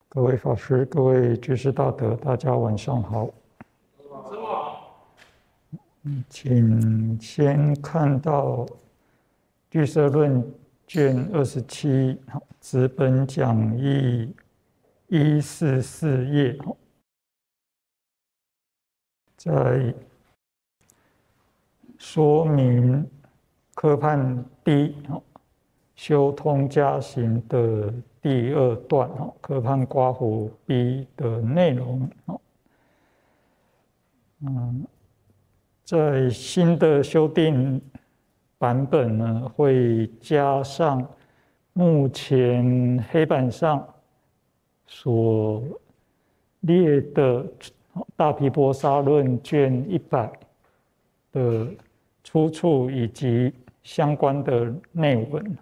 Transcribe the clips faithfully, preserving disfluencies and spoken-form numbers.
各位法师、各位居士大德，大家晚上好。请先看到《俱舍论》卷二十七，资本讲义一四四页，在说明科判第修通家行的第二段科判刮胡 B 的内容。嗯，在新的修订版本呢，会加上目前黑板上所列的《大毗婆沙论》卷一百的出处以及相关的内文。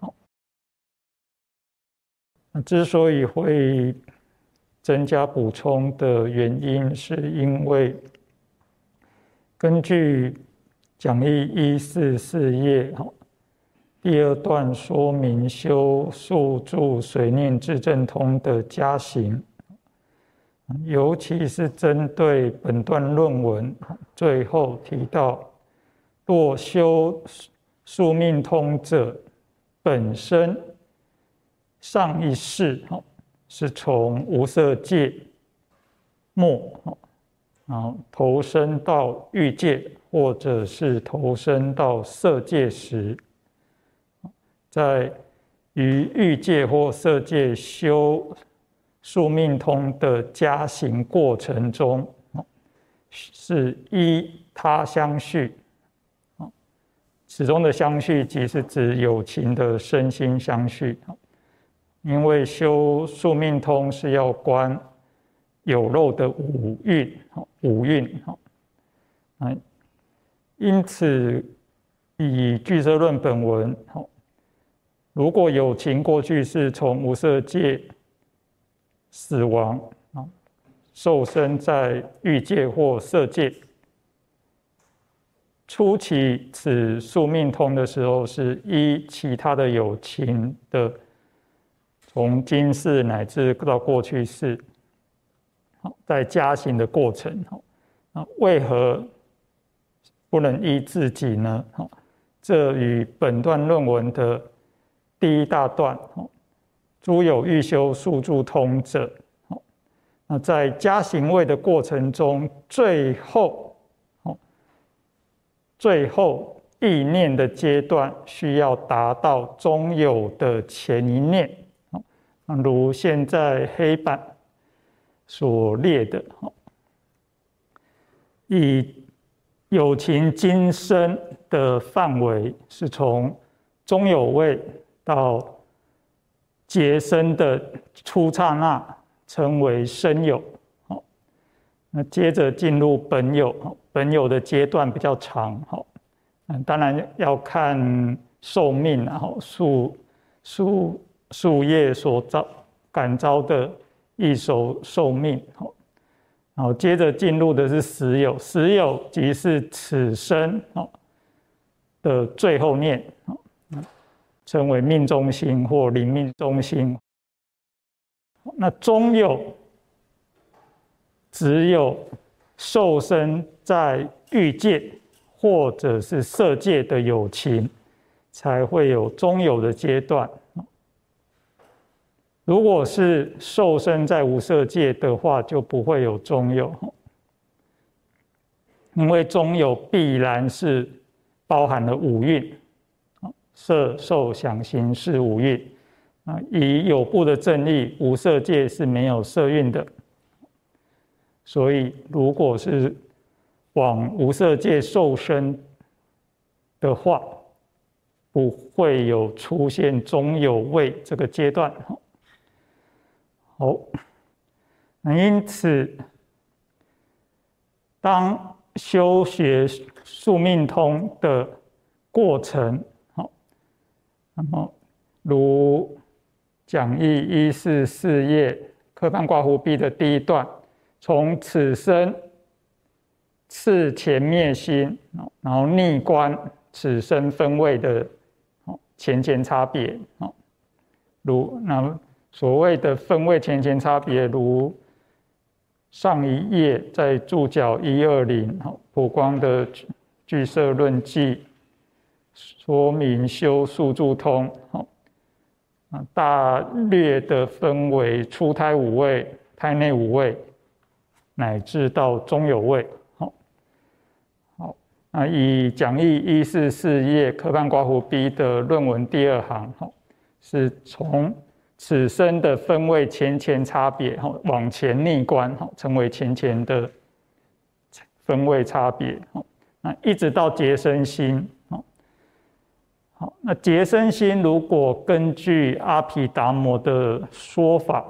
之所以会增加补充的原因，是因为根据讲义一四四页第二段说明修宿住随念智正通的加行，尤其是针对本段论文最后提到，若修宿命通者本身上一世是从无色界末然后投生到欲界，或者是投生到色界时，在于欲界或色界修宿命通的加行过程中，是依他相续，此中的相续即是指有情的身心相续。因为修宿命通是要观有漏的五蕴，五蕴，因此以俱舍论本文，如果有情过去是从无色界死亡，受生在欲界或色界，初期此宿命通的时候，是依其他的有情的。从今世乃至到过去世，在加行的过程，为何不能依自己呢？这与本段论文的第一大段“诸有欲修宿住通者”，那在加行位的过程中，最后最后意念的阶段，需要达到中有的前一念。如现在黑板所列的，以有情今生的范围是从中有位到结生的初刹那，称为身有。那接着进入本有，本有的阶段比较长，当然要看寿命，然后树树。树叶所遭感召的异熟寿命，然后接着进入的是实有，实有即是此生的最后念，称为命中心或临命中心。那中有只有受生在欲界或者是色界的有情，才会有中有的阶段。如果是受生在无色界的话，就不会有中有，因为中有必然是包含了五蕴，色受想行识五蕴。以有部的正义，无色界是没有色蕴的，所以如果是往无色界受生的话，不会有出现中有位这个阶段。好，那因此，当修学宿命通的过程，好，那么如讲义一四四页科判刮胡 B 的第一段，从此生次前灭心，然后逆观此生分位的前前差别，如那。 所谓的分位前前差别，如上一页在注脚一二零普光的俱舍论记说明修宿住通，大略的分为初胎五位、胎内五位，乃至到中有位。好，那以讲义一四四页科判括弧 B 的论文第二行，是从此生的分位前前差别往前逆观，称为前前的分位差别，那一直到结生心。好，那结生心如果根据阿毗达摩的说法，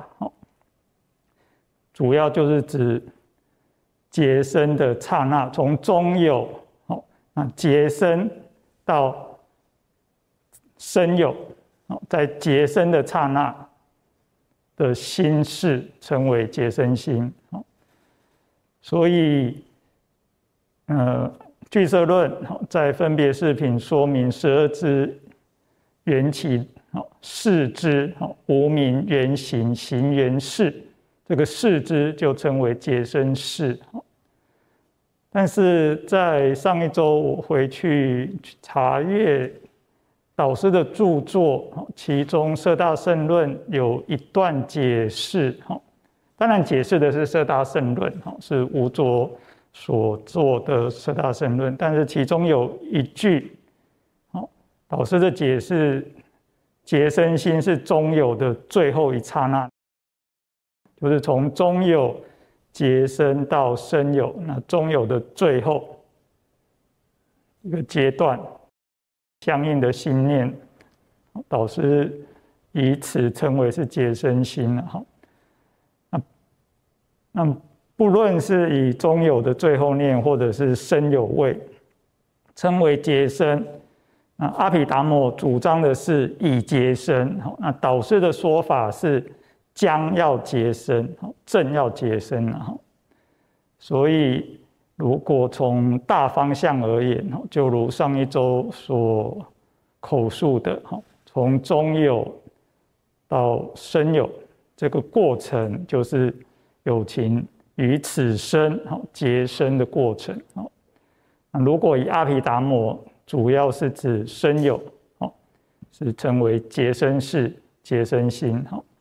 主要就是指结生的刹那，从中有那结生到生有，在结生的刹那的心事称为结生心。所以呃俱舍论在分别事品说明十二支缘起事支无明缘行行缘事，这个事支就称为结生事。但是在上一周我回去查阅导师的著作，其中摄大乘论有一段解释，当然解释的是摄大乘论，是无着所做的摄大乘论，但是其中有一句，导师的解释，结生心是中有的最后一刹那，就是从中有结生到生有，那中有的最后一个阶段，相应的心念，导师以此称为是结生心了。那那不论是以中有的最后念，或者是生有位，称为结生。那阿毗达摩主张的是已结生，那导师的说法是将要结生，正要结生。所以如果从大方向而言，就如上一周所口述的，从中有到生有这个过程，就是有情于此生结生的过程。如果以阿毗达摩，主要是指生有，是称为结生事、结生心。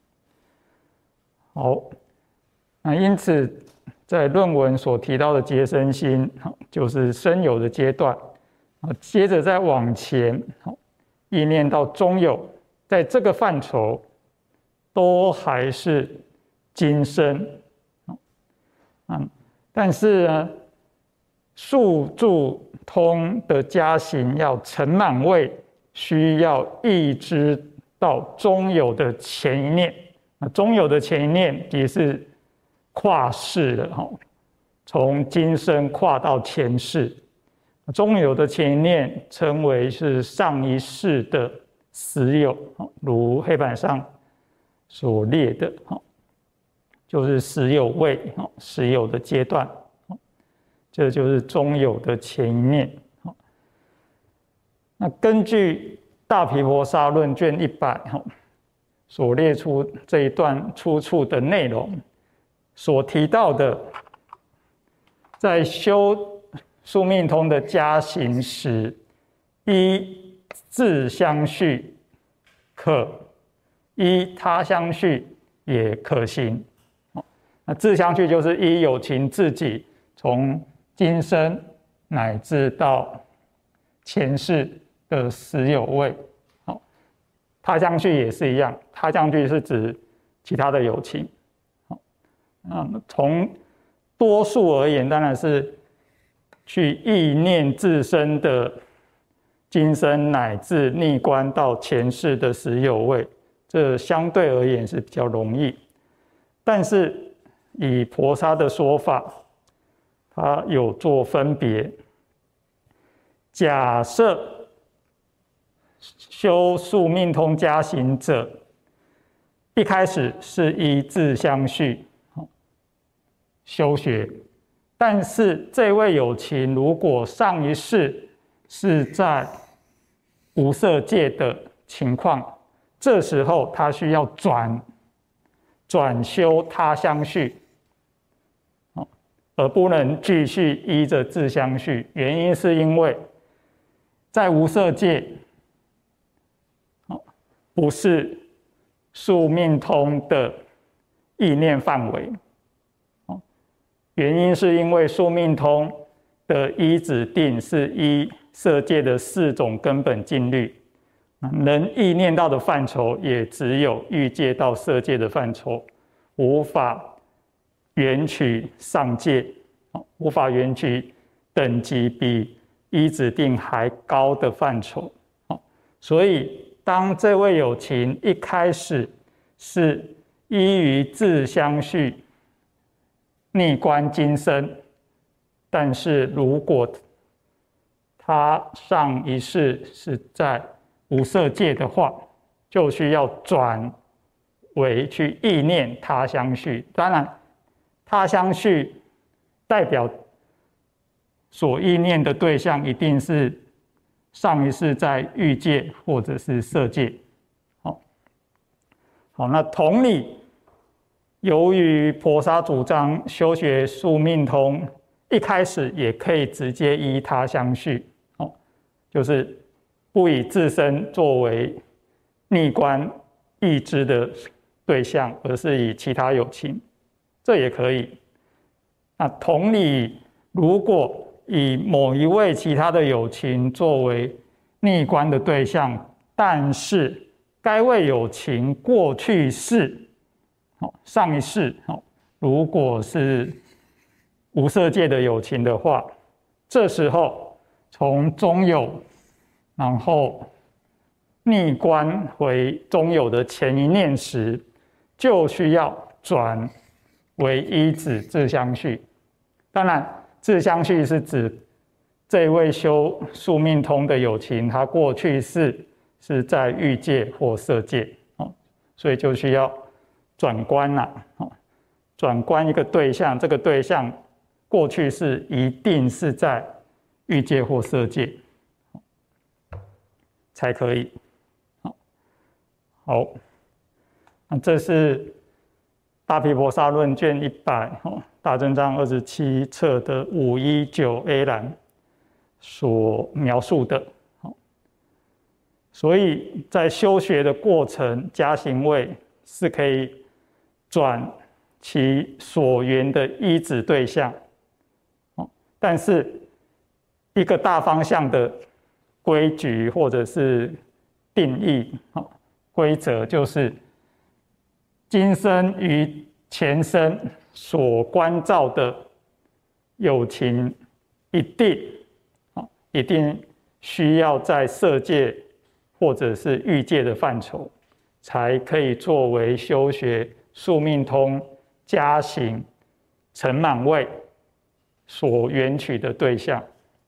好，那因此在论文所提到的结生心，就是生有的阶段，接着再往前意念到中有，在这个范畴都还是今生。嗯，但是呢，宿住通的加行要成满位，需要一直到中有的前一念。那中有的前一念也是跨世了，从今生跨到前世。中有的前一念称为是上一世的实有，如黑板上所列的，就是实有位，实有的阶段，这就是中有的前一念。那根据大毗婆沙论卷一百所列出这一段出处的内容，所提到的，在修宿命通的加行时，依自相续可，依他相续也可行。那自相续就是依有情自己从今生乃至到前世的实有位。他相续也是一样，他相续是指其他的有情。从多数而言，当然是去意念自身的今生乃至逆观到前世的实有位，这相对而言是比较容易。但是以婆沙的说法，他有做分别。假设修宿命通加行者，一开始是依自相续修学，但是这位有情如果上一世是在无色界的情况，这时候他需要转转修他相续，而不能继续依着自相续。原因是因为在无色界，不是宿命通的意念范围。原因是因为宿命通的依止定是依色界的四种根本静虑，能意念到的范畴也只有欲界到色界的范畴，无法缘取上界，无法缘取等级比依止定还高的范畴。所以当这位有情一开始是依于自相续逆观今生，但是如果他上一世是在无色界的话，就需要转为去意念他相续。当然他相续代表所意念的对象一定是上一世在欲界或者是色界。好，好，那同理，由于婆沙主张修学宿命通，一开始也可以直接依他相续，就是不以自身作为逆观意知的对象，而是以其他有情，这也可以。那同理，如果以某一位其他的有情作为逆观的对象，但是该位有情过去世上一世如果是无色界的有情的话，这时候从中有然后逆观回中有的前一念时，就需要转为依止自相续。当然自相续是指这位修宿命通的有情，他过去世是在欲界或色界，所以就需要转观啦，转观一个对象，这个对象过去世一定是在欲界或色界才可以。好，那这是大毗婆沙论卷一百大正章二十七册的五一九 A 栏所描述的。所以在修学的过程，加行位是可以转其所缘的依止对象，但是一个大方向的规矩或者是定义规则，就是今生与前生所关照的有情，一定一定需要在色界或者是欲界的范畴，才可以作为修学宿命通加行成满位所缘取的对象。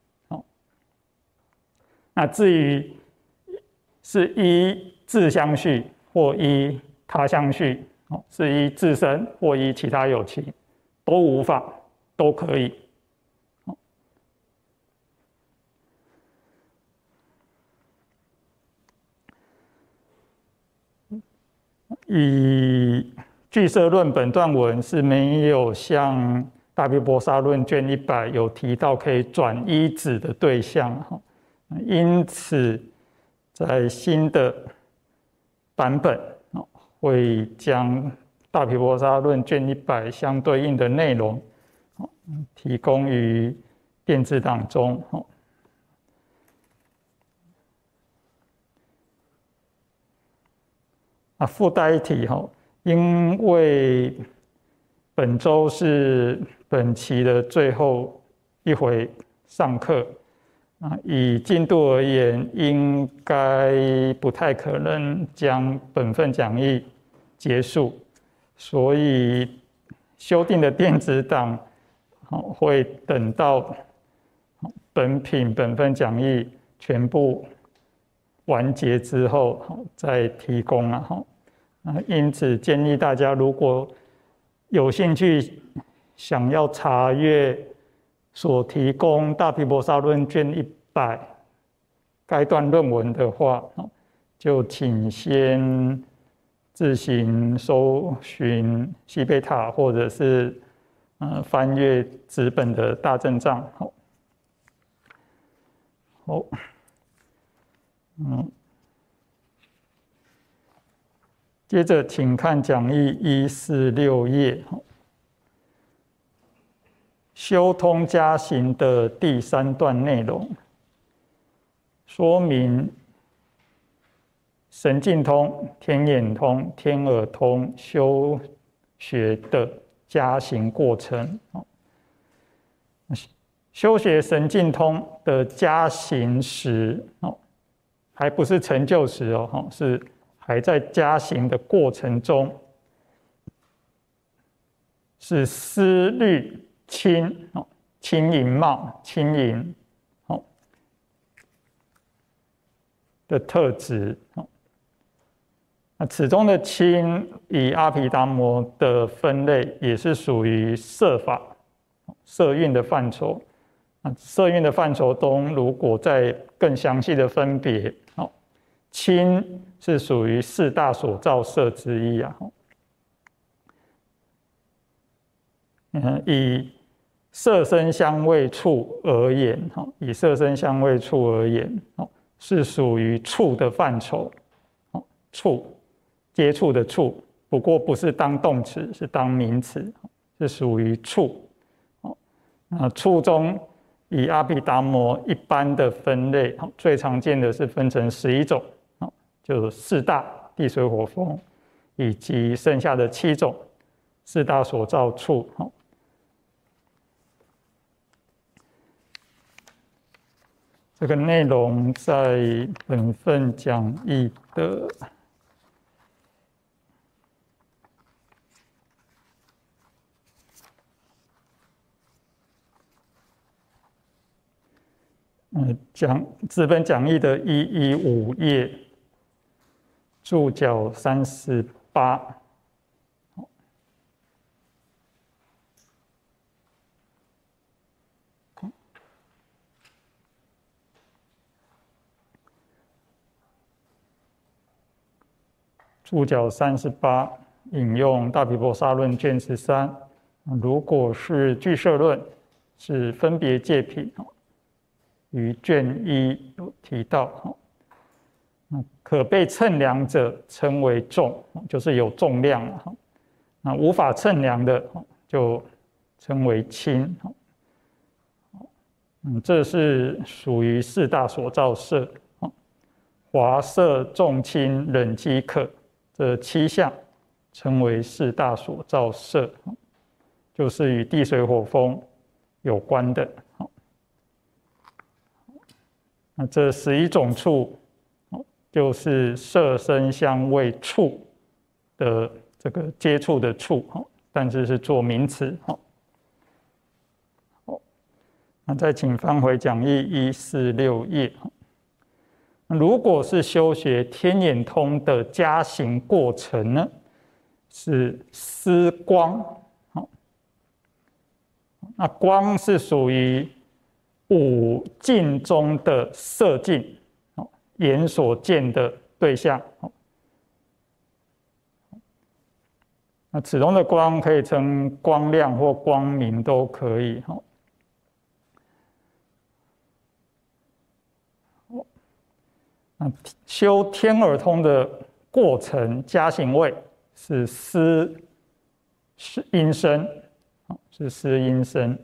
那至于是依自相续或依他相续，是依自身或依其他有情，都无妨，都可以。以俱舍论本段文是没有像大毗婆沙论卷一百有提到可以转依止的对象，因此在新的版本会将大毗婆沙论卷一百相对应的内容提供于电子档中。啊，附带一提哈，因为本周是本期的最后一回上课啊，以进度而言，应该不太可能将本份讲义结束，所以修订的电子档会等到本品本份讲义全部完结之后再提供啊，因此建议大家如果有兴趣想要查阅所提供大毗婆沙论卷一百该段论文的话，就请先自行搜寻西贝塔，或者是呃翻阅纸本的大正藏。好，好，嗯，接着请看讲义一四六页，修通加行的第三段内容，说明神境通、天眼通、天耳通修学的加行过程。修学神境通的加行时，还不是成就时哦，是还在加行的过程中，是思虑轻轻盈貌、轻盈的特质。那此中的轻，以阿毗达摩的分类，也是属于色法、色蕴的范畴。色蕴的范畴中，如果再更详细的分别，轻是属于四大所造色之一啊。以色声香味触而言，以色声香味触而言，是属于触的范畴。触，接触的触，不过不是当动词，是当名词，是属于触。那触中，以阿毗达摩一般的分类，最常见的是分成十一种，就四大地水火风，以及剩下的七种四大所造处。这个内容在本份讲义的呃讲这本讲义的一一五页注脚三十八。注脚三十八引用大毗婆沙论卷十三，如果是俱舍论，是分别界品，于卷一有提到，可被称量者称为重，就是有重量，那无法称量的就称为轻。嗯，这是属于四大所造色，华色重轻冷饥渴。这七项称为四大所造色，就是与地水火风有关的。那这十一种处，就是色声香味触的这个接触的触，但是是做名词。那再请翻回讲义一四六页。如果是修学天眼通的加行过程呢，是思光。那光是属于五境中的色境，眼所见的对象。那此中的光可以称光亮或光明都可以。修天耳通的过程加行位是思音声，是思音声。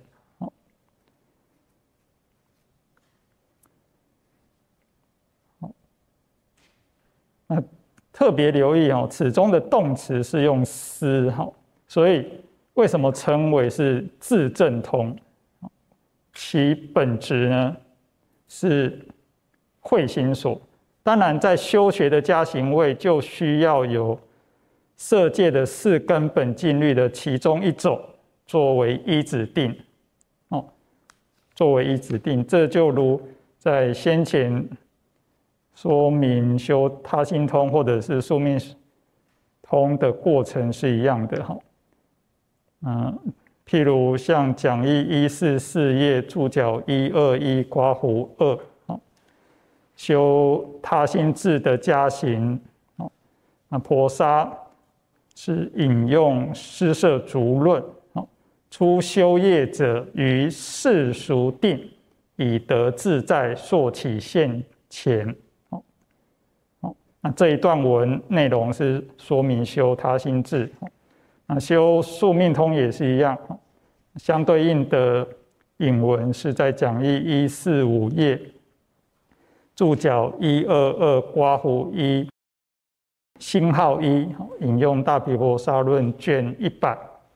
那特别留意哦，此中的动词是用思，所以为什么称为是自证通？其本质呢是慧心所。当然，在修学的加行位，就需要有色界的四根本净律的其中一种作为依止定，哦，作为依止定，这就如在先前说明修他心通或者是宿命通的过程是一样的，哈，嗯，譬如像讲义一四四页注脚一二一括弧二。修他心智的加行， 那婆沙是引用施摄足论，初修业者于世俗定，以得自在溯起现前。那这一段文内容是说明修他心志，那修宿命通也是一样，相对应的引文是在讲义一四五页注脚一二二刮胡一星号一，引用大毗婆沙论卷一百。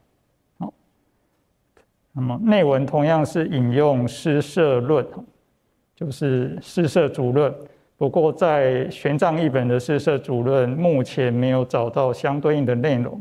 那么内文同样是引用施摄论，就是施摄足论。不过在玄奘译本的施摄足论目前没有找到相对应的内容。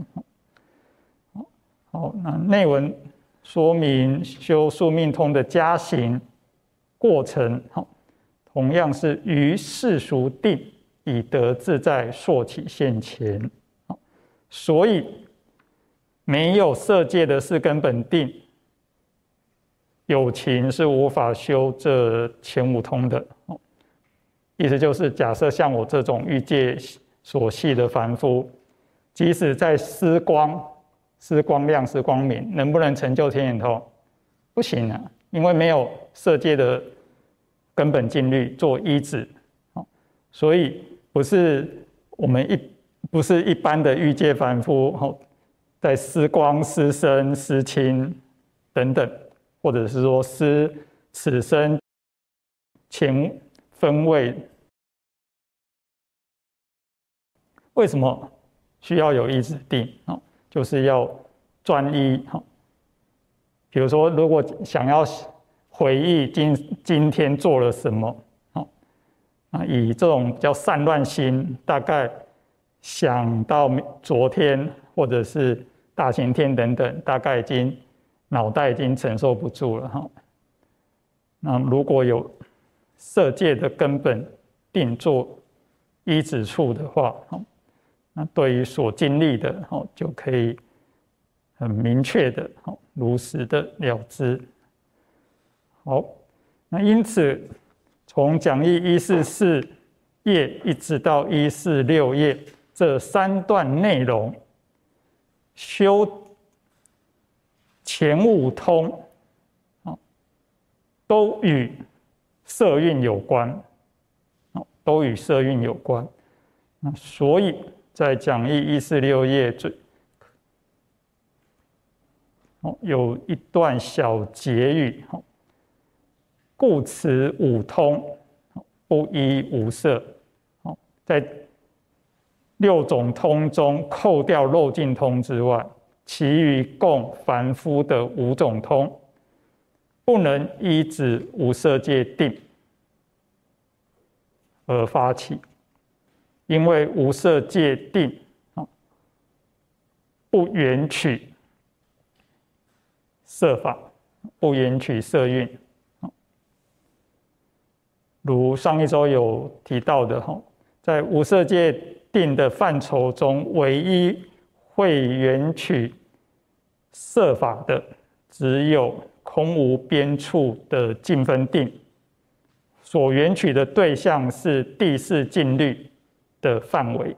好，那内文说明修宿命通的加行过程，同样是于世俗定，以得自在溯起现前。所以没有色界的四根本定，有情是无法修这前五通的。意思就是，假设像我这种欲界所系的凡夫，即使在思光、思光亮、思光明，能不能成就天眼通？不行啊，因为没有色界的根本净律做依止，所以不是我们一不是一般的欲界凡夫，在思光、思身、思亲等等，或者是说思此生前分位，为什么需要有依止定？就是要专一。比如说，如果想要回忆今今天做了什么，啊，以这种比较散乱心，大概想到昨天或者是大前天等等，大概已经脑袋已经承受不住了哈。那如果有色界的根本定做依止处的话，那对于所经历的就可以很明确的、如实的了知。好，那因此从讲义一四四页一直到一四六页这三段内容，修前五通都与色蕴有关，都与色蕴有关。那所以在讲义一四六页最有一段小结语，故此五通不依无色，在六种通中扣掉漏尽通之外，其余共凡夫的五种通，不能依止无色界定而发起，因为无色界定不缘取色法，不缘取色蕴。如上一周有提到的，在无色界定的范畴中，唯一会缘取色法的，只有空无边处的净分定，所缘取的对象是第四净律的范围。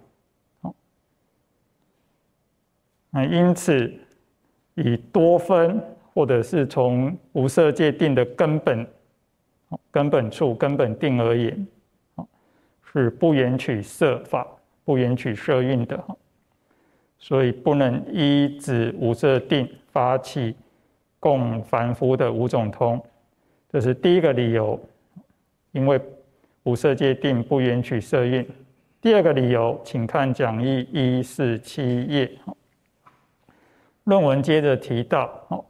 因此，以多分或者是从无色界定的根本、根本处、根本定而言，是不缘取色法、不缘取色蕴的，所以不能依止无色定发起供凡夫的五种通，这是第一个理由，因为无色界定不缘取色蕴。第二个理由，请看讲义一四七页。论文接着提到，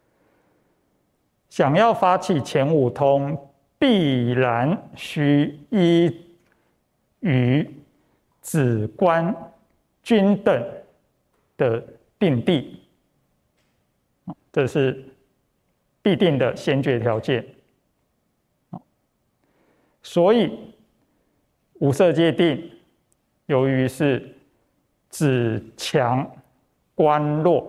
想要发起前五通，必然需依于止观均等的定地，这是必定的先决条件。所以无色界定由于是止强观弱，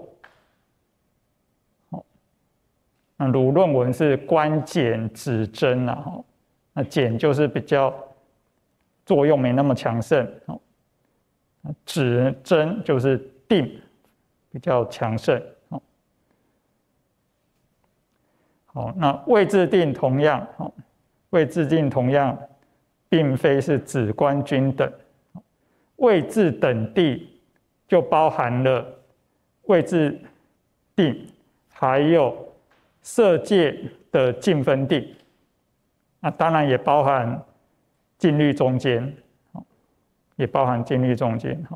那如论文是观减止增啊，那减就是比较作用没那么强盛， 止真就是定比较强盛。好，那位置定同样，位置定同样，并非是只观均等，位置等地就包含了位置定，还有色界的尽分定，那当然也包含静虑中间，也包含静虑中间。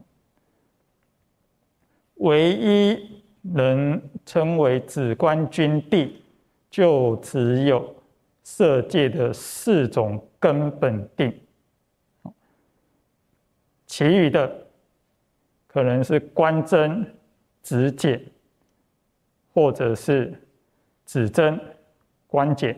唯一能称为只观均地，就只有色界的四种根本定，其余的可能是观真、止减，或者是止真、观减，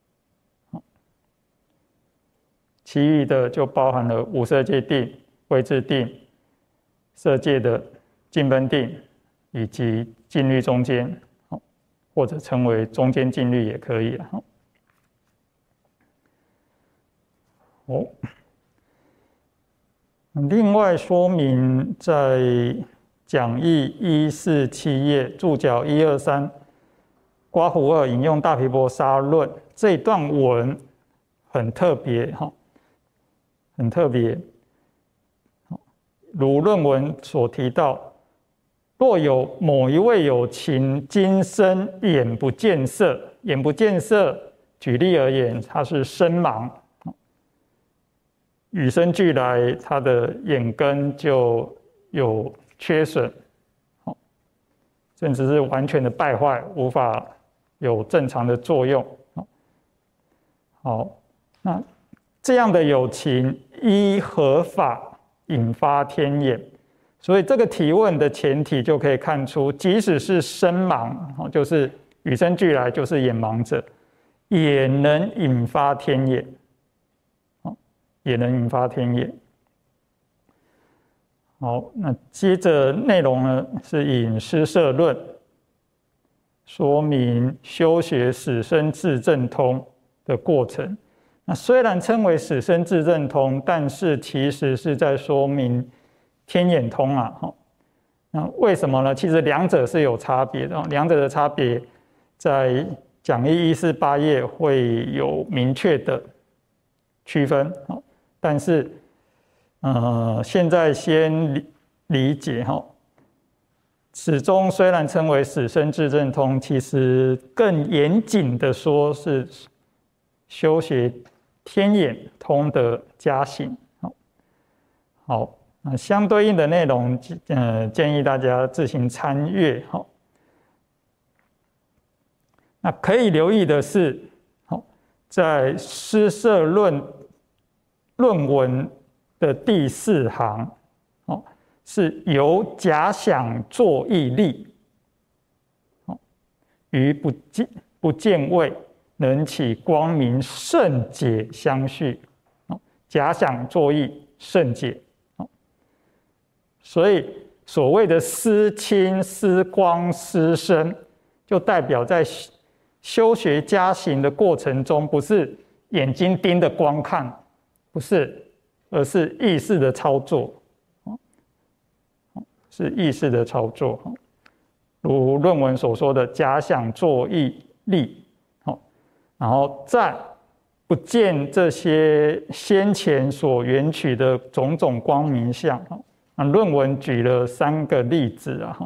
其余的就包含了无色界定、位置定、色界的尽分定以及静虑中间，或者称为中间静虑也可以了。哦，另外说明在讲义一四七页注脚一二三刮胡二引用大毗婆沙论这一段文很特别哈，很特别。如论文所提到，若有某一位有情今生眼不见色，眼不见色，举例而言，他是身盲，与生俱来，他的眼根就有缺损，甚至是完全的败坏，无法有正常的作用。好，那这样的有情依何法引发天眼？所以这个提问的前提就可以看出，即使是身盲，就是与生俱来就是眼盲者，也能引发天眼，也能引发天眼。好，那接着内容呢，是引施摄论，说明修学使身自正通的过程。那虽然称为使身自正通，但是其实是在说明天眼通啊。那为什么呢？其实两者是有差别的，两者的差别在讲义一四八页会有明确的区分。但是，呃，现在先理理解哈，始终虽然称为使身自正通，其实更严谨的说是修学天眼通的加行。好，那相对应的内容，呃，建议大家自行参阅。好，那可以留意的是，好，在施摄论论文的第四行，哦，是由假想作意力，哦，与不见不见位能起光明胜解相续，哦，假想作意胜解，哦，所以所谓的思清、思光、思声，就代表在修学加行的过程中，不是眼睛盯着光看。不是，而是意识的操作，是意识的操作。如论文所说的假想作意力，然后在不见这些先前所缘取的种种光明相。论文举了三个例子啊，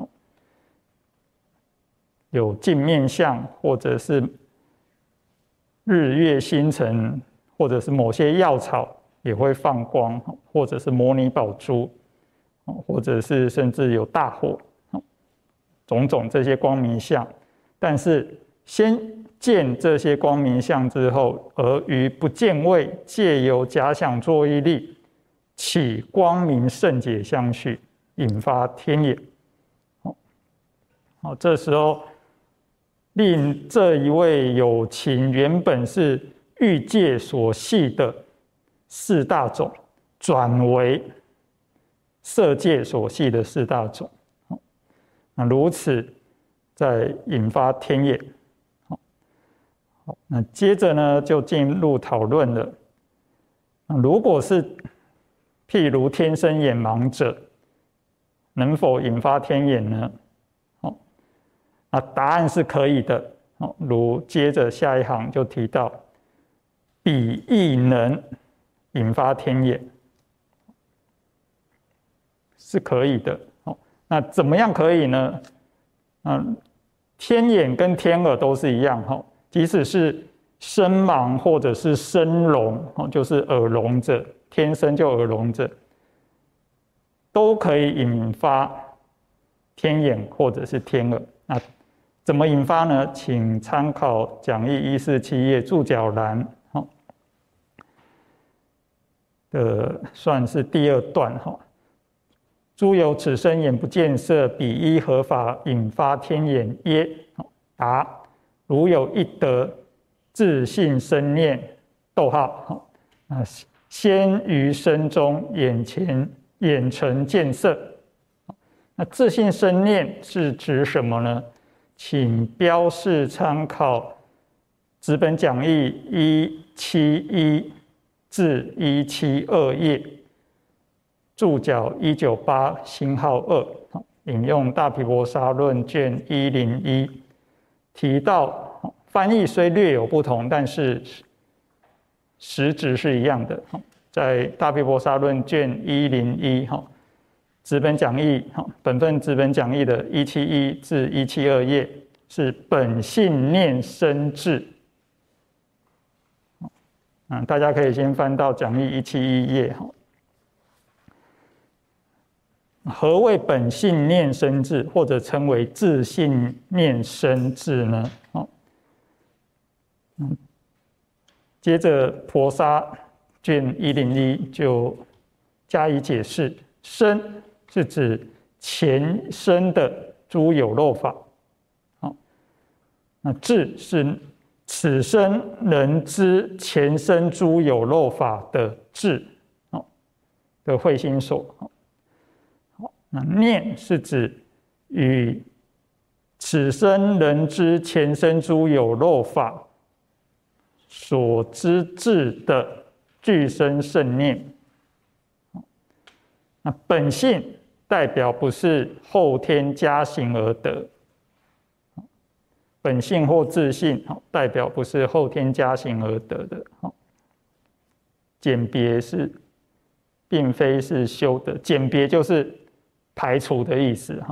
有镜面相，或者是日月星辰，或者是某些药草也会放光，或者是摩尼宝珠，或者是甚至有大火，种种这些光明相。但是先见这些光明相之后，而于不见位借由假想作意力起光明胜解相续，引发天眼。好，这时候令这一位有情原本是欲界所系的四大种，转为色界所系的四大种，那如此再引发天眼。好，那接着呢，就进入讨论了。如果是譬如天生眼盲者， 能否引发天眼呢？哦，那答案是可以的。哦，如接着下一行就提到，彼亦能引发天眼，是可以的。哦，那怎么样可以呢？嗯，天眼跟天耳都是一样。哈，即使是生盲或者是生聋，哦，就是耳聋者，天生就耳聋者，都可以引发天眼或者是天耳。那怎么引发呢？请参考讲义一四七页注脚栏，好，的算是第二段哈。诸有此生眼不见色，彼依何法引发天眼耶？答：如有一德，自性生念，逗号，啊，先于生中眼前眼成见色。那自性生念是指什么呢？请标示参考纸本讲义一七一至一七二页，注脚一九八星号二，引用大毗婆沙论卷一零一，提到翻译虽略有不同，但是实质是一样的。在大毗婆沙论卷一零一纸本讲义，本份纸本讲义的一七一至一七二页是本性念生智。嗯，大家可以先翻到讲义一七一页。何谓本性念生智，或者称为自性念生智呢？嗯，接着婆沙卷一零一就加以解释，生是指前生的诸有漏法，好，那智是此生能知前生诸有漏法的智，好的慧心所。好，那念是指与此生能知前生诸有漏法所知智的具生圣念。那本性代表不是后天加行而得，本性或自性代表不是后天加行而得的。简别是并非是修的，简别就是排除的意思。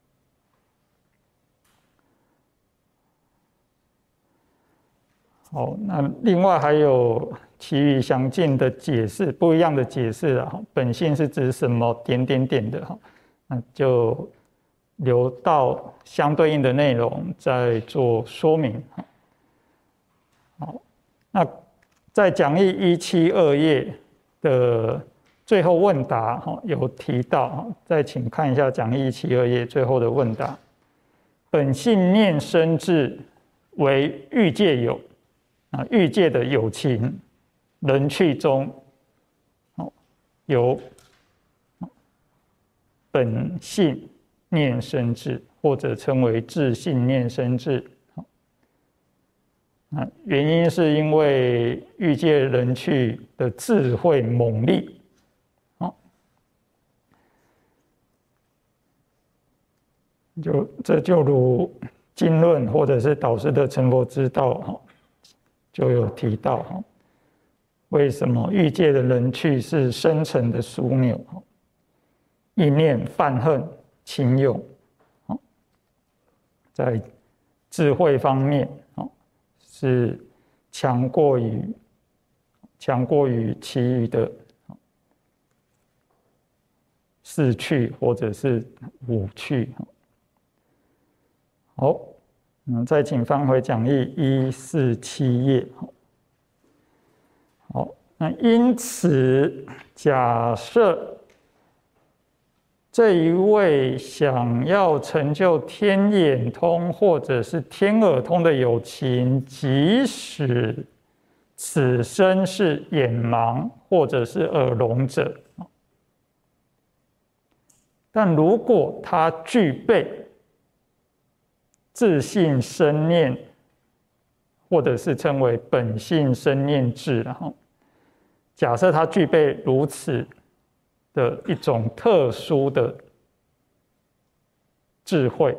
好，那另外还有其余详尽的解释，不一样的解释啊。本性是指什么？点点点的哈，那就留到相对应的内容再做说明。好，那在讲义一七二页的最后问答哈，有提到，再请看一下讲义一七二页最后的问答。本性念生智为欲界有。啊，欲界的有情人趣中，有本性念生智，或者称为自性念生智。啊，原因是因为欲界人趣的智慧猛力，啊，就这就如经论或者是导师的成佛之道，哈。就有提到为什么欲界的人趣是深沉的枢纽，意念泛恨情勇，在智慧方面是强过于强过于其余的四趣或者是五趣。好。嗯，再请翻回讲义一四七页。好，那因此假设这一位想要成就天眼通或者是天耳通的有情，即使此生是眼盲或者是耳聋者，但如果他具备自性生念，或者是称为本性生念智，然后假设他具备如此的一种特殊的智慧，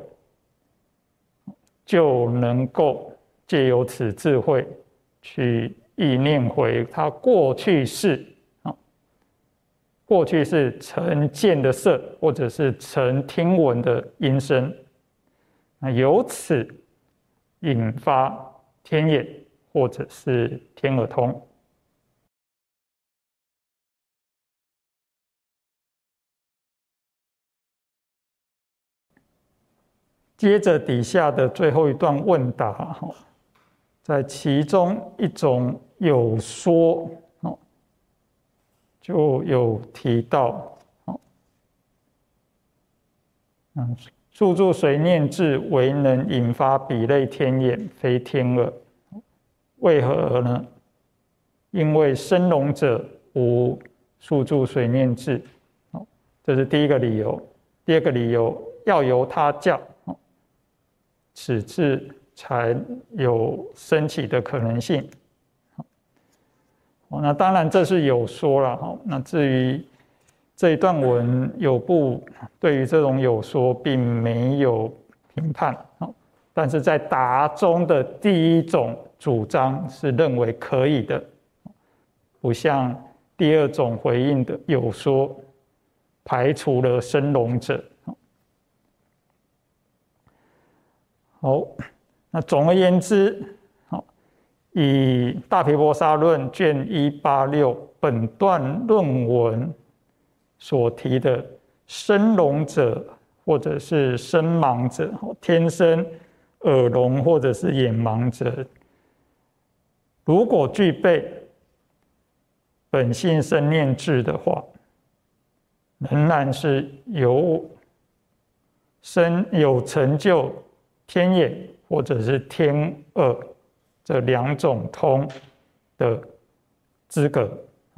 就能够借由此智慧去忆念回他过去世，过去是曾见的色，或者是曾听闻的音声，那由此引发天眼或者是天耳通。接着底下的最后一段问答，在其中一种有说就有提到，嗯，宿住随念智为能引发彼类天眼，非天耳，为何呢？因为生龙者无宿住随念智，这是第一个理由。第二个理由，要由他教，此智才有升起的可能性。那当然这是有说了，那至于这一段文有部对于这种有说并没有评判，但是在答中的第一种主张是认为可以的，不像第二种回应的有说排除了生龙者。好，那总而言之，以大毗婆沙论卷一八六本段论文所提的生聋者或者是生盲者，天生耳聋或者是眼盲者，如果具备本性生念智的话，仍然是有生有成就天眼或者是天耳这两种通的资格。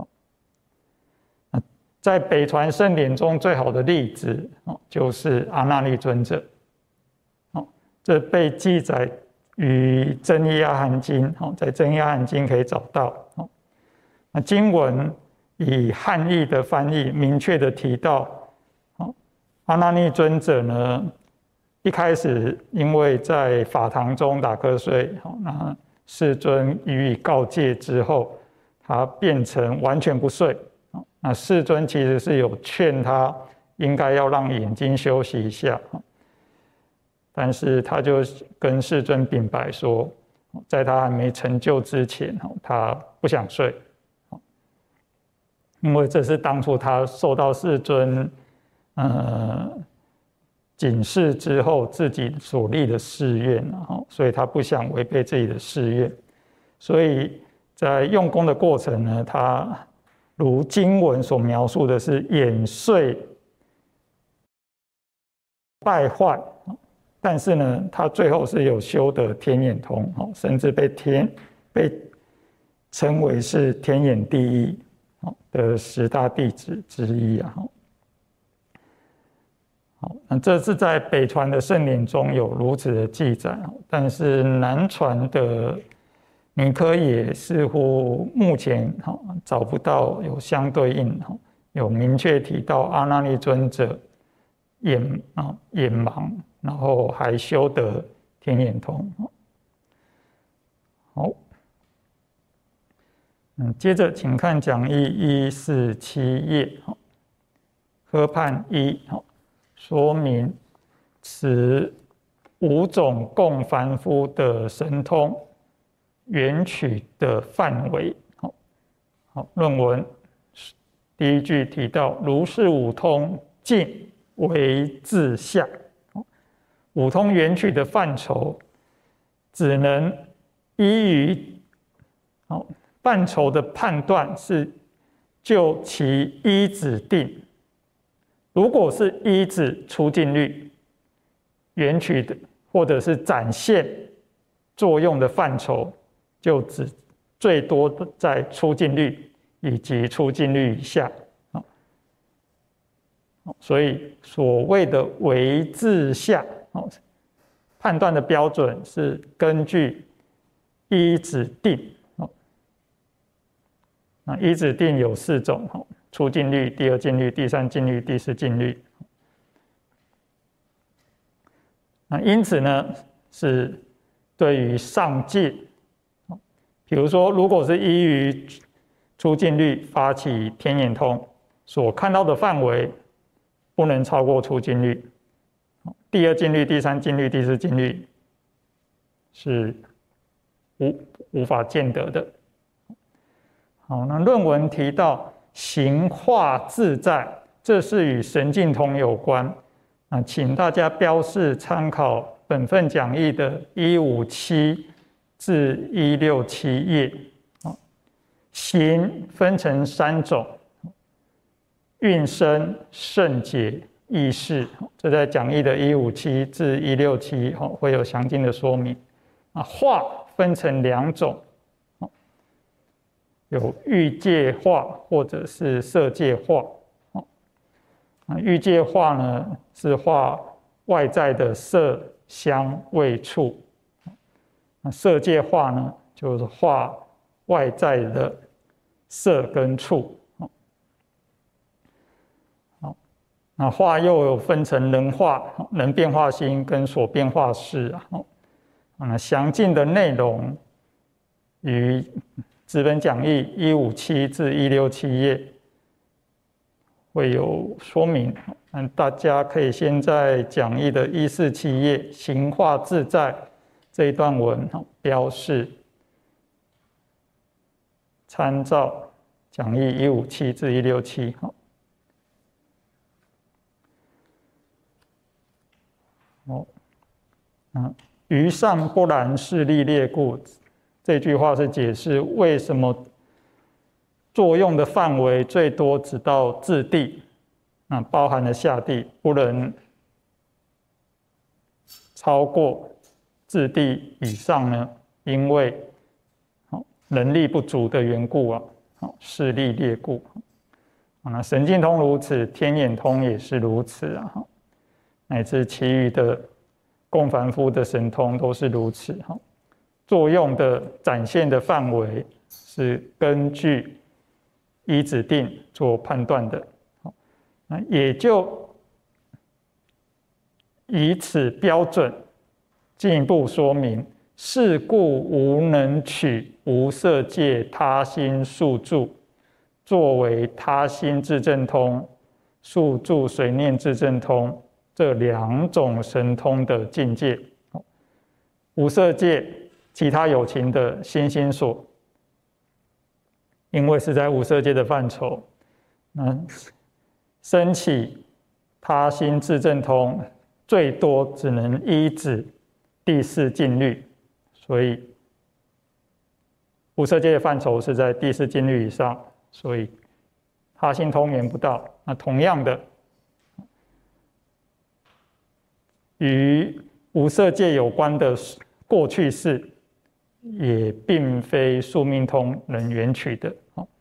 在北传圣典中最好的例子就是阿那律尊者，这被记载于真一阿含经，在真一阿含经可以找到。那经文以汉译的翻译明确的提到，阿那律尊者呢，一开始因为在法堂中打瞌睡，那世尊予以告诫之后，他变成完全不睡。那世尊其实是有劝他应该要让眼睛休息一下，但是他就跟世尊禀白说，在他还没成就之前，他不想睡，因为这是当初他受到世尊呃警示之后自己所立的誓愿，所以他不想违背自己的誓愿，所以在用功的过程呢，他如经文所描述的是眼睡败坏，但是呢，他最后是有修得天眼通，甚至被天被称为是天眼第一的十大弟子之一啊。好，那这是在北传的圣典中有如此的记载，但是南传的尼科也似乎目前找不到有相对应，有明确提到阿那律尊者眼眼盲，然后还修得天眼通。好，嗯，接着请看讲义一四七页，科判一。说明此五种共凡夫的神通缘取的范围。好，好，论文第一句提到，如是五通尽为自相。五通缘取的范畴，只能依于范畴的判断是就其依止定。如果是依止出镜率缘取的，或者是展现作用的范畴，就只最多在出镜率以及出镜率以下。所以所谓的为自相，判断的标准是根据依止定。那依止定有四种。初净律、第二净律、第三净律、第四净律。 那因此呢，是对于上界，比如说，如果是依于出境律发起天眼通，所看到的范围不能超过出境律。第二境律、第三境律、第四境律是无无法见得的。好，那论文提到行化自在，这是与神境通有关。啊，请大家标示参考本份讲义的一五七至一六七页。行分成三种：运生、胜解、意识。这在讲义的一五七至一六七会有详尽的说明。啊，化分成两种，有欲界化或者是色界化。啊，欲界化呢是化外在的色、香、味、触；那色界化呢就是化外在的色跟触。好，那化又有分成能化、能变化心跟所变化识啊。那详尽的内容于资本讲义一五七至一六七页会有说明。大家可以先在讲义的一四七页行化自在这一段文标示，参照讲义一五七至一六七。好，嗯，于上不然势力劣故，这句话是解释为什么作用的范围最多只到自地，那包含了下地，不能超过自地以上呢？因为能力不足的缘故啊，势力劣故。那神境通如此，天眼通也是如此啊，乃至其余的共凡夫的神通都是如此。作用的展现的范围是根据依指定做判断的，那也就以此标准进一步说明，是故无能取无色界他心宿住作为他心自证通、宿住随念自证通这两种神通的境界。无色界其他有情的心心所，因为是在无色界的范畴，那升起他心自证通最多只能依止第四境律，所以无色界的范畴是在第四境律以上，所以他心通言不到。那同样的，与无色界有关的过去世，也并非宿命通能缘取的。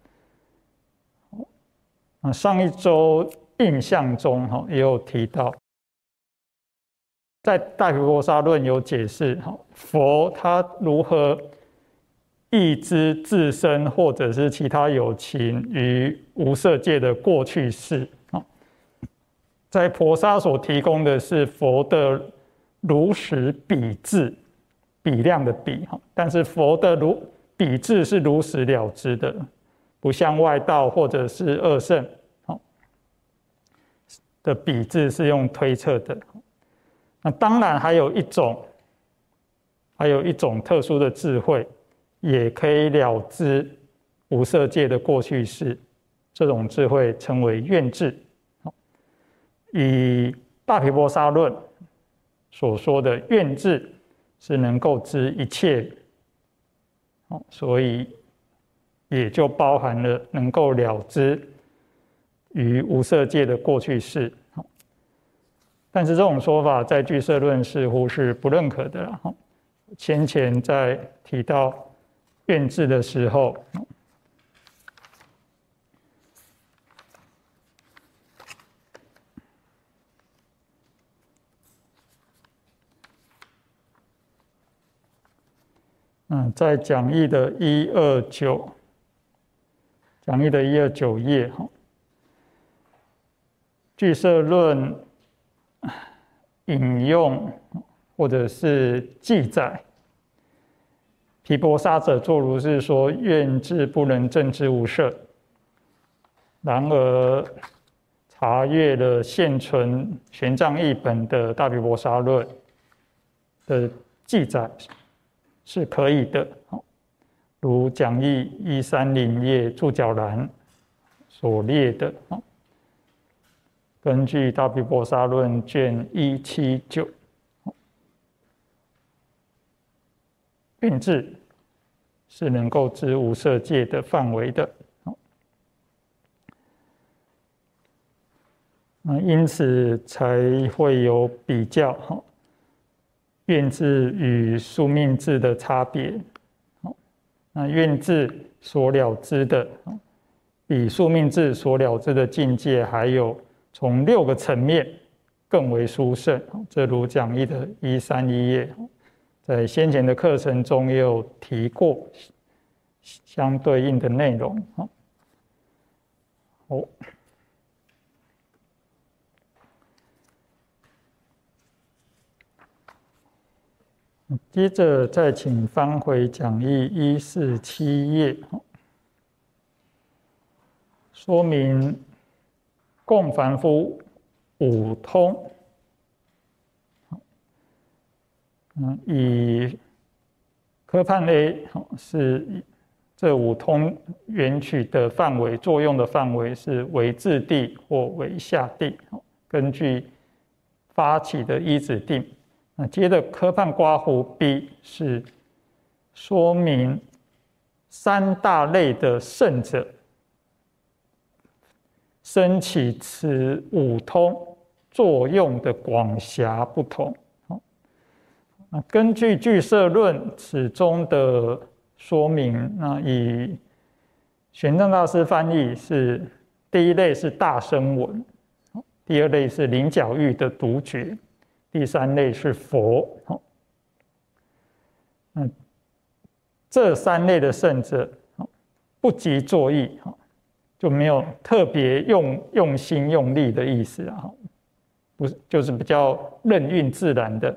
上一周印象中也有提到，在大毗婆沙论有解释佛他如何忆知自身或者是其他有情于无色界的过去世。在婆沙所提供的是佛的如实比智，比量的比，但是佛的如比智是如实了知的，不像外道或者是二圣的比智是用推测的。那当然还有一种，还有一种特殊的智慧，也可以了知无色界的过去世，这种智慧称为愿智。以大毗婆沙论所说的愿智是能够知一切，所以也就包含了能够了知于无色界的过去世。但是这种说法在俱舍论似乎是不认可的了。先前在提到愿智的时候，嗯，在讲义的一二九，讲义的一二九页哈，俱舍论引用或者是记载。毗婆沙者作如是说，愿智不能证之无赦。然而查阅了现存玄奘译本的大毗婆沙论的记载是可以的，如讲义一三零页注脚栏所列的。根据大毗婆沙论卷一七九，愿智是能够知无色界的范围的。因此才会有比较愿智与宿命智的差别。那愿智所了知的比宿命智所了知的境界还有从六个层面更为殊胜，这如讲义的一三一页，在先前的课程中也有提过相对应的内容。好，接着再请翻回讲义一四七页，说明共凡夫五通。以科判 A 是这五通缘取的范围，作用的范围是为自地或为下地，根据发起的依止定。那接着科判刮胡 B 是说明三大类的圣者升起此五通作用的广狭不同。那根据俱舍论此中的说明，那以玄奘大师翻译是第一类是大声闻，第二类是麟角喻的独觉，第三类是佛。嗯，这三类的圣者不及作意，就没有特别用用心用力的意思啊，不是，就是比较任运自然的。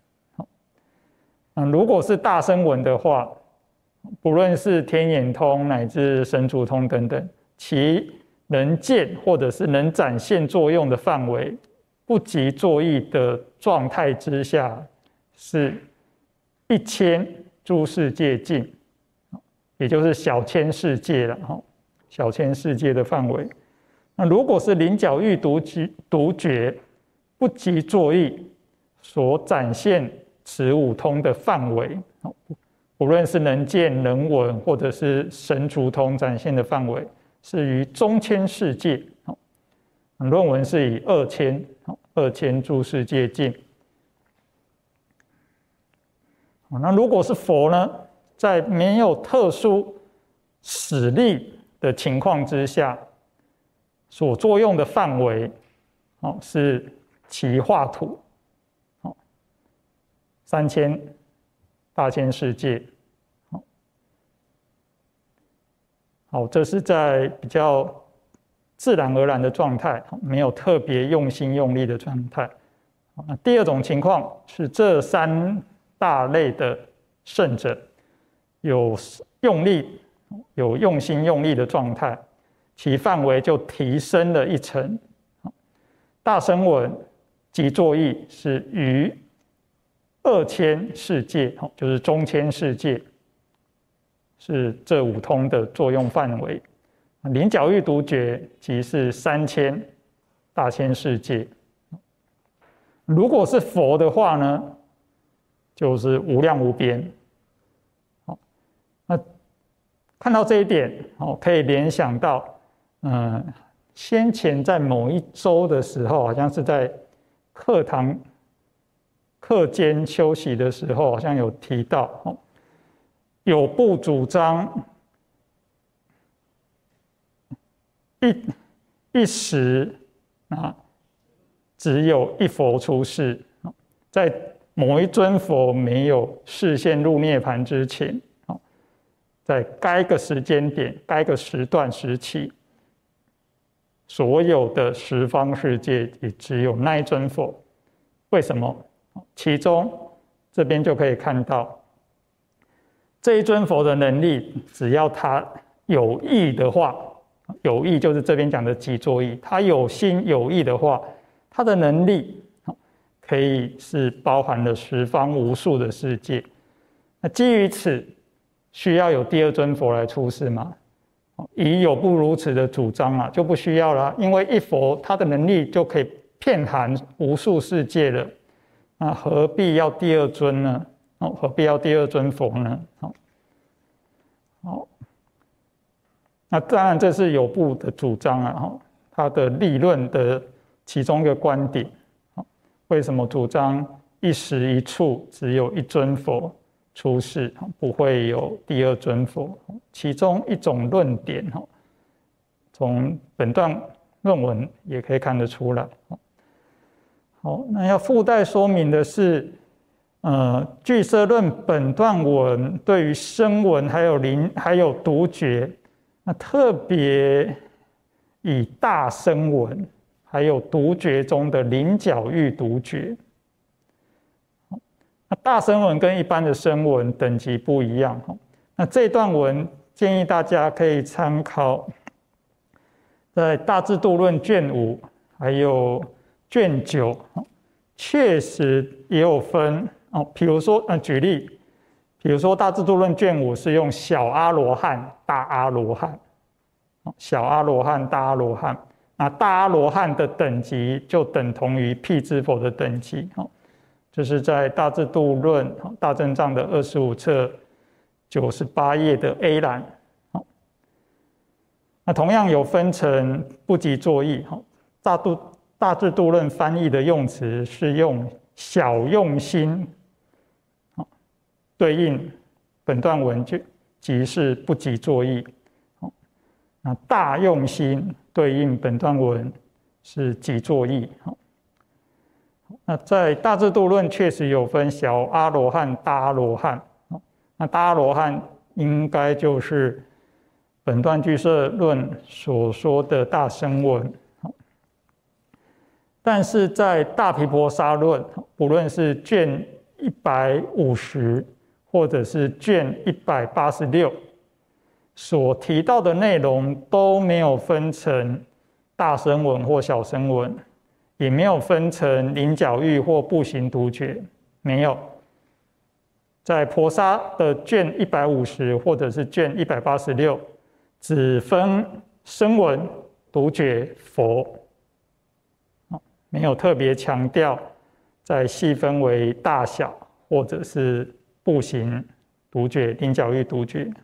嗯，如果是大声闻的话，不论是天眼通乃至神足通等等，其能见或者是能展现作用的范围，不及作意的状态之下，是一千诸世界境，也就是小千世界了哈，小千世界的范围。那如果是麟角喻独觉独觉，不及作意所展现此五通的范围，无论是能见、能闻，或者是神足通展现的范围，是于中千世界。论文是以二千二千诸世界境。那如果是佛呢，在没有特殊使力的情况之下，所作用的范围是其化土。三千大千世界，好，这是在比较自然而然的状态，没有特别用心用力的状态。第二种情况是这三大类的圣者有用力、有用心用力的状态，其范围就提升了一层。大声闻及作意是于二千世界，就是中千世界，是这五通的作用范围。麟角喻独觉即是三千大千世界。如果是佛的话呢，就是无量无边。那看到这一点，可以联想到，嗯，先前在某一周的时候，好像是在课堂课间休息的时候，好像有提到，有部主张一一时啊，只有一佛出世，在某一尊佛没有示现入涅槃之前，在该个时间点、该个时段时期，所有的十方世界也只有那一尊佛。为什么？其中这边就可以看到，这一尊佛的能力，只要他有意的话，有意就是这边讲的即作意，他有心有意的话，他的能力可以是包含了十方无数的世界。那基于此，需要有第二尊佛来出世吗？以有不如此的主张啊，就不需要了，因为一佛他的能力就可以遍含无数世界了，那何必要第二尊呢？哦，何必要第二尊佛呢？好，好，那当然这是有部的主张啊，哈，他的立论的其中一个观点。为什么主张一时一处只有一尊佛出世，不会有第二尊佛？其中一种论点，从本段论文也可以看得出来。好，那要附带说明的是，呃，俱舍论本段文对于声闻还有灵还有独觉，那特别以大声闻还有独觉中的灵角域独觉。那大声闻跟一般的声闻等级不一样。那这段文建议大家可以参考在《大智度论》卷五还有卷九，确实也有分哦。比如说，呃，举例，比如说《大智度论》卷五是用小阿罗汉、大阿罗汉，小阿罗汉、大阿罗汉。那大阿罗汉的等级就等同于辟支佛的等级，这是在《大智度论》大正藏的二十五册九十八页的 A 栏。那同样有分成不及作意，大度大智度论翻译的用词是用小用心，对应本段文就即是不及作意。那大用心对应本段文是即作意。那在大智度论确实有分小阿罗汉、大阿罗汉。那大阿罗汉应该就是本段俱舍论所说的大声闻。但是在大毗婆沙论，不论是卷一百五十或者是卷一百八十六，所提到的内容都没有分成大声闻或小声闻，也没有分成灵角域或步行独觉，没有。在婆沙的卷一百五十或者是卷一百八十六，只分声闻、独觉、佛，没有特别强调再细分为大小或者是步行独觉、灵角域独觉。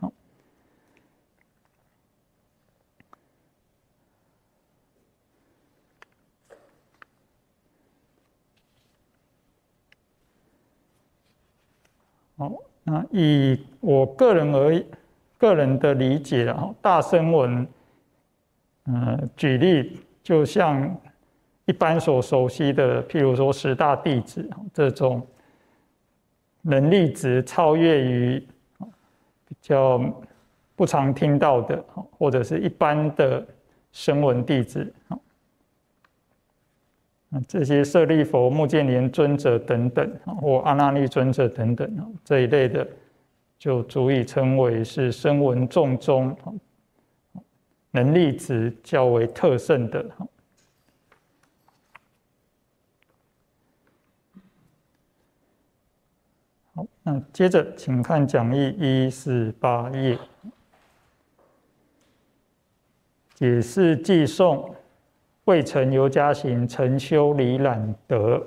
好，那以我个人而个人的理解啊，大声闻，呃，举例就像一般所熟悉的，譬如说十大弟子这种能力值超越于比较不常听到的，或者是一般的声闻弟子。这些舍利佛、目犍连尊者等等，或阿那律尊者等等这一类的，就足以称为是声闻众中能力值较为特胜的。好，那接着请看讲义一四八页，解释偈颂。未成由加行，成修离染得。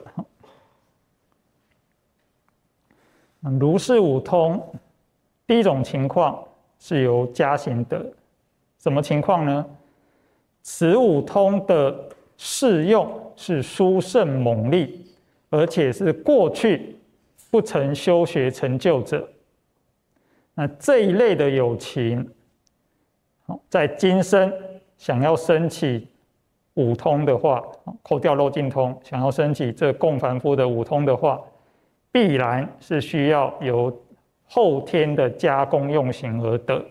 如是五通，第一种情况是由加行得，什么情况呢？此五通的适用是殊胜猛力，而且是过去不曾修学成就者。那这一类的有情，在今生想要升起五通的话，扣掉漏尽通，想要升起这共凡夫的五通的话，必然是需要由后天的加功用行而得。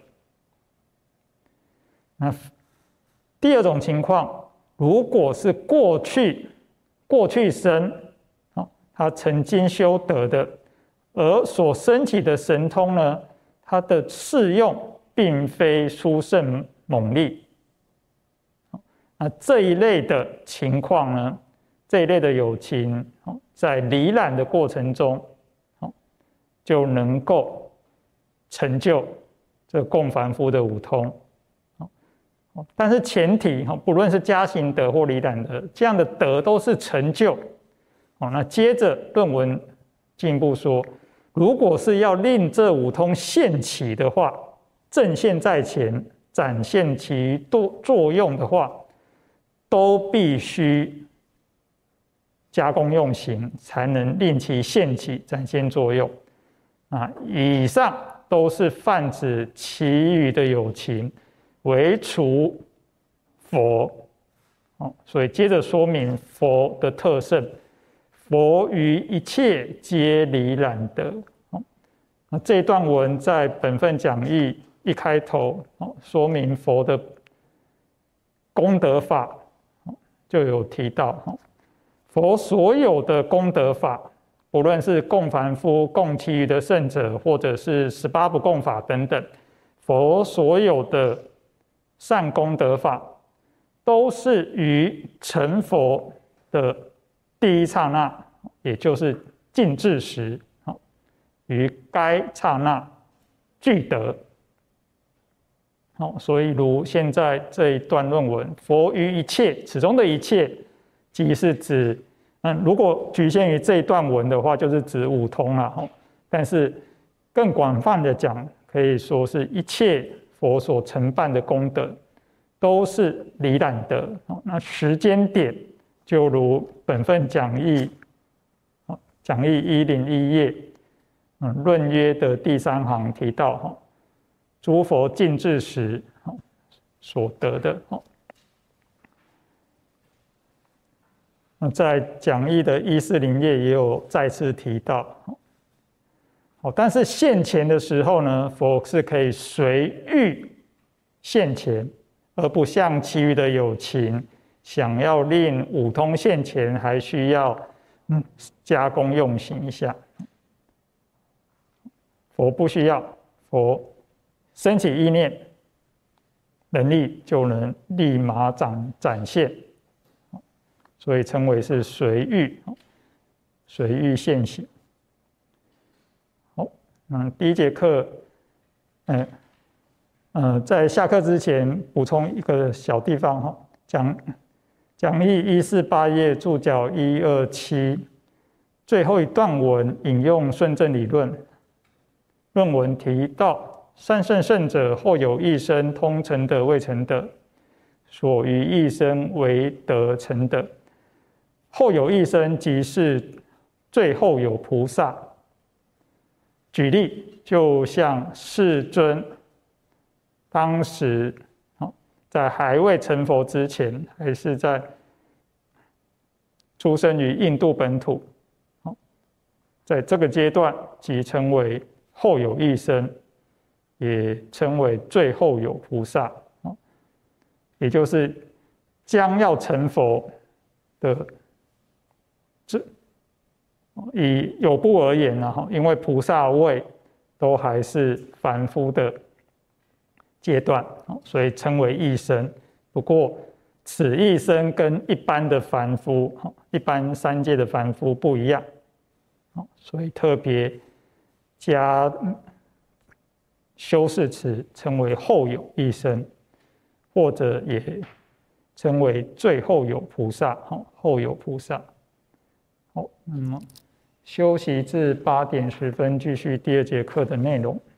那第二种情况，如果是过去过去生他曾经修得的， 而所升起的神通呢，它的适用并非殊胜猛力。那这一类的情况呢，这一类的有情，在离染的过程中，就能够成就这共凡夫的五通。但是前提，不论是加行德或离染德，这样的德都是成就。那接着论文进一步说，如果是要令这五通现起的话，正现在前，展现其作用的话，都必须加功用行，才能令其现起展现作用。啊，以上都是泛指其余的有情，唯除佛。哦，所以接着说明佛的特性，佛于一切皆离染德。哦，那这一段文在本分讲义一开头，哦，说明佛的功德法，哦，就有提到，哦，佛所有的功德法，不论是供凡夫、供其余的圣者，或者是十八不共法等等，佛所有的善功德法，都是于成佛的第一刹那，也就是尽至时，于该刹那具得。所以如现在这一段论文，佛于一切，此中的一切，即是指，嗯，如果局限于这一段文的话，就是指五通啦。但是更广泛的讲，可以说是一切佛所承办的功德，都是离染德。那时间点，就如本分讲义，讲义一零一页，嗯，论约的第三行提到，诸佛尽至时所得的。那在讲义的一四零页也有再次提到。但是现前的时候呢，佛是可以随欲现前，而不像其余的有情，想要令五通现前，还需要嗯加功用行一下。佛不需要，佛升起意念，能力就能立马展展现。所以称为是随欲，随欲现行。好，那第一节课，嗯呃，在下课之前补充一个小地方哈，讲讲义一四八页注脚一二七最后一段文引用顺正理论，论文提到善圣圣者后有一生通成德未成德，所于一生为德成德。后有一生即是最后有菩萨。举例，就像世尊当时在还未成佛之前，还是在出生于印度本土，在这个阶段即称为后有一生，也称为最后有菩萨，也就是将要成佛的。以有部而言，因为菩萨位都还是凡夫的阶段，所以称为一生。不过此一生跟一般的凡夫，一般三界的凡夫不一样，所以特别加修饰词称为后有一生，或者也称为最后有菩萨，后有菩萨。好，那么休息至八点十分，继续第二节课的内容。